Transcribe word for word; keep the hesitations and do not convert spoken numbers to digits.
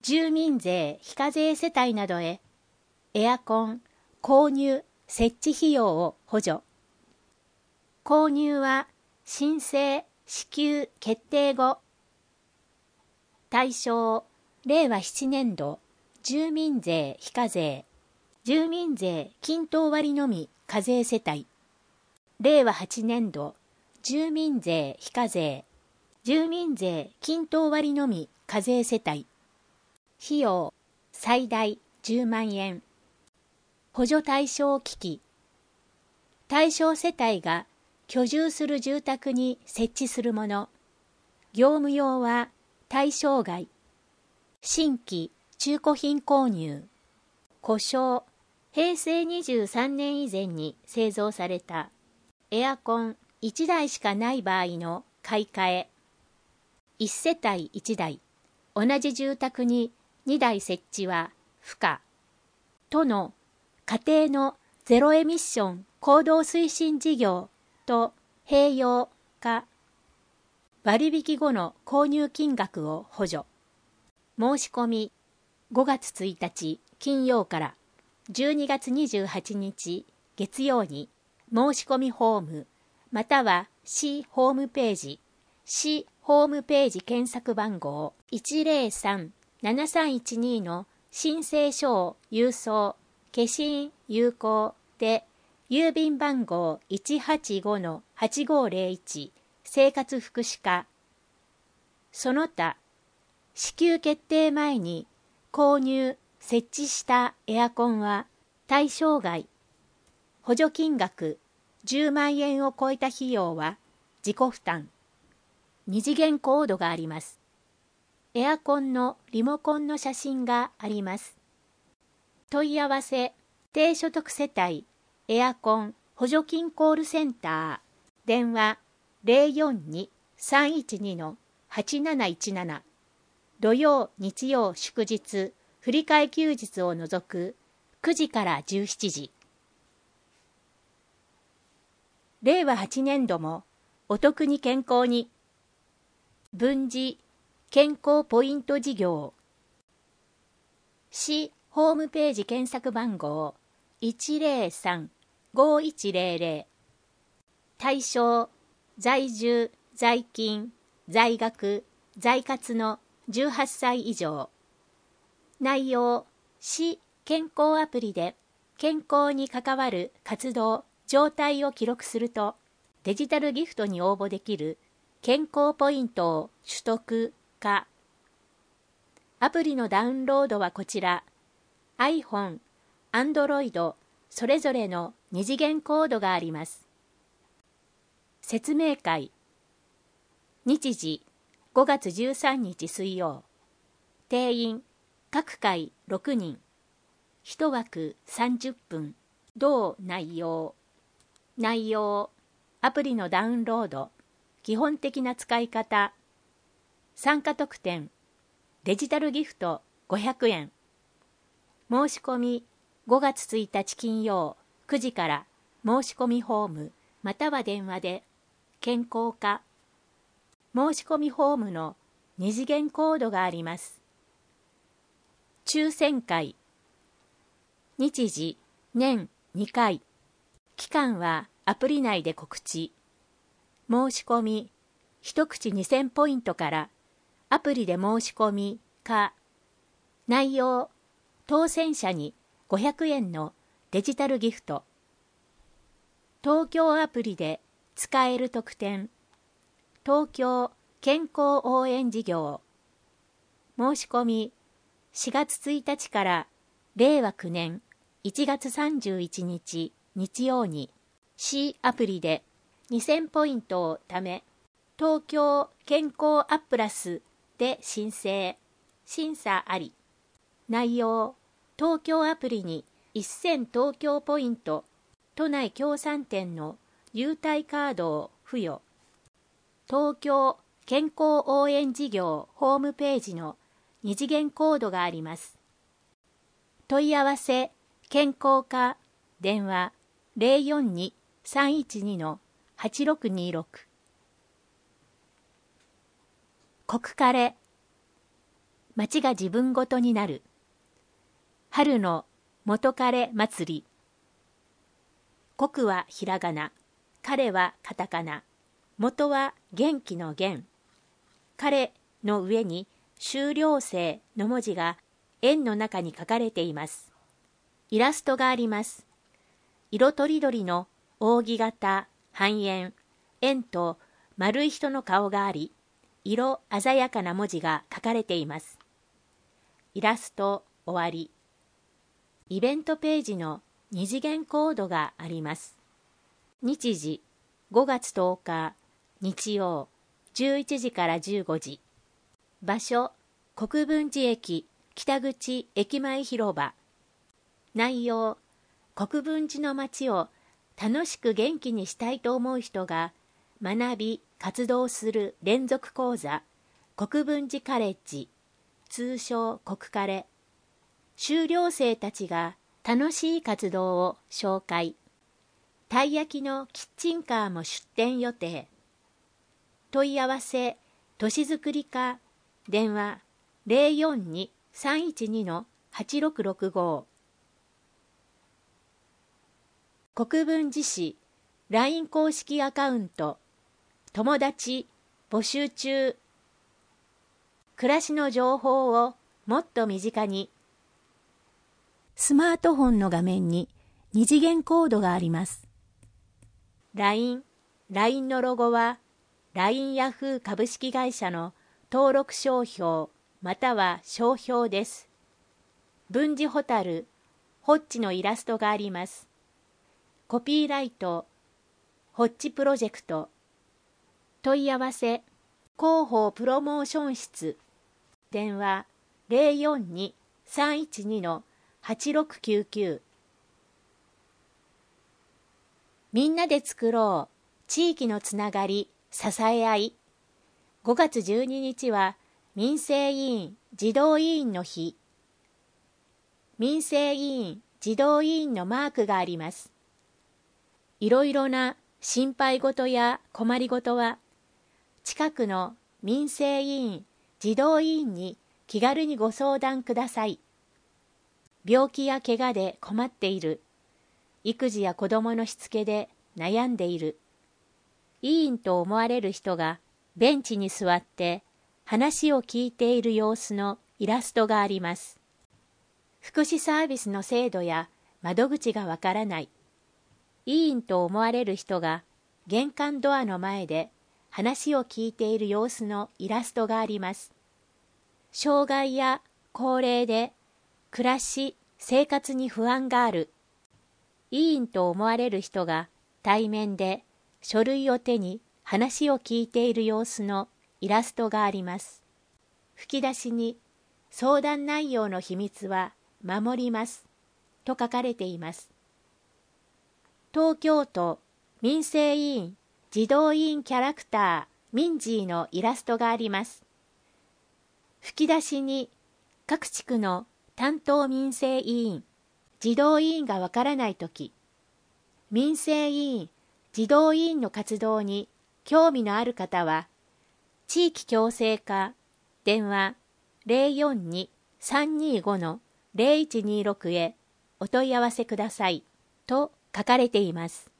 住民税非課税世帯などへエアコン購入設置費用を補助。購入は申請支給決定後。対象、れいわななねん度住民税非課税、住民税均等割のみ課税世帯。れいわはちねん度住民税非課税、住民税均等割のみ課税世帯。費用最大じゅうまんえん。補助対象機器。対象世帯が居住する住宅に設置するもの。業務用は対象外。新規中古品購入。故障。へいせいにじゅうさんねん以前に製造されたエアコンいちだいしかない場合の買い替え。いち世帯いちだい。同じ住宅ににだい設置は不可。都の家庭のゼロエミッション行動推進事業と併用か割引後の購入金額を補助。申し込みごがつついたち金曜からじゅうにがつにじゅうはちにち月曜に申し込みフォームまたは市ホームページ、市ホームページ検索番号いちぜろさんななさんいちにの申請書を郵送、消印有効で郵便番号 いちはちごのはちごぜろいち 生活福祉課。その他、支給決定前に購入、設置したエアコンは対象外。補助金額じゅうまんえんを超えた費用は自己負担。二次元コードがあります。エアコンのリモコンの写真があります。問い合わせ、低所得世帯エアコン補助金コールセンター、電話 ゼロよんに さんいちに はちなないちなな。土曜、日曜、祝日、振り替え休日を除くくじからじゅうしちじ。れいわはちねん度もお得に健康に。分次健康ポイント事業。市ホームページ検索番号いちぜろさんごいちぜろぜろ。対象、在住、在勤、在学、在活のじゅうはっさい以上。内容、市健康アプリで健康に関わる活動、状態を記録すると、デジタルギフトに応募できる健康ポイントを取得か。アプリのダウンロードはこちら。iPhone、Android、それぞれの二次元コードがあります。説明会。日時、ごがつじゅうさんにち水曜。定員、各回ろくにん。いち枠さんじゅっぷん。同内容。内容、アプリのダウンロード、基本的な使い方。参加特典、デジタルギフトごひゃくえん。申し込み、ごがつついたち金曜くじから申し込みフォームまたは電話で健康課。申し込みフォームの二次元コードがあります。抽選会。日時、年にかい。期間はアプリ内で告知。申し込み、一口にせんポイントからアプリで申し込みか。内容、当選者にごひゃくえんのデジタルギフト。東京アプリで使える特典。東京健康応援事業。申し込み、しがつついたちかられいわきゅうねんいちがつさんじゅういちにち日曜に C アプリでにせんポイントを貯め、東京健康アップラスで申請。審査あり。内容、東京アプリにせん東京ポイント、都内協賛店の優待カードを付与。東京健康応援事業ホームページの二次元コードがあります。問い合わせ、健康課、電話 ゼロよんに さんいちに はちろくにろく。国カレ。 町が自分ごとになる。春の元彼祭り。国はひらがな、彼はカタカナ、元は元気の元。彼の上に修了生の文字が円の中に書かれています。イラストがあります。色とりどりの扇形、半円、円と丸い人の顔があり、色鮮やかな文字が書かれています。イラスト終わり。イベントページの二次元コードがあります。日時ごがつとおか日曜じゅういちじからじゅうごじ。場所国分寺駅北口駅前広場。内容国分寺の街を楽しく元気にしたいと思う人が学び活動する連続講座国分寺カレッジ、通称国カレ。修了生たちが楽しい活動を紹介。たい焼きのキッチンカーも出店予定。問い合わせ都市づくり課電話 ゼロよんに さんいちに はちろくろくご。国分寺市 ライン 公式アカウント友達募集中。暮らしの情報をもっと身近に。スマートフォンの画面に二次元コードがあります。ライン、ライン のロゴは ライン ヤフー株式会社の登録商標または商標です。文字ホタル、ホッチのイラストがあります。コピーライト、ホッチプロジェクト。問い合わせ、広報プロモーション室。電話 ゼロよんに さんいちに はちろくきゅうきゅう。みんなで作ろう地域のつながり支え合い。ごがつじゅうににちは民生委員児童委員の日。民生委員児童委員のマークがあります。いろいろな心配事や困りごとは近くの民生委員児童委員に気軽にご相談ください。病気や怪我で困っている。育児や子供のしつけで悩んでいる。委員と思われる人がベンチに座って話を聞いている様子のイラストがあります。福祉サービスの制度や窓口がわからない。委員と思われる人が玄関ドアの前で話を聞いている様子のイラストがあります。障害や高齢で暮らし、生活に不安がある。委員と思われる人が対面で書類を手に話を聞いている様子のイラストがあります。吹き出しに相談内容の秘密は守りますと書かれています。東京都民生委員児童委員キャラクターミンジーのイラストがあります。吹き出しに各地区の担当民生委員児童委員がわからないとき、民生委員児童委員の活動に興味のある方は、地域共生課電話 ゼロよんに さんにご ゼロいちにろく へお問い合わせくださいと書かれています。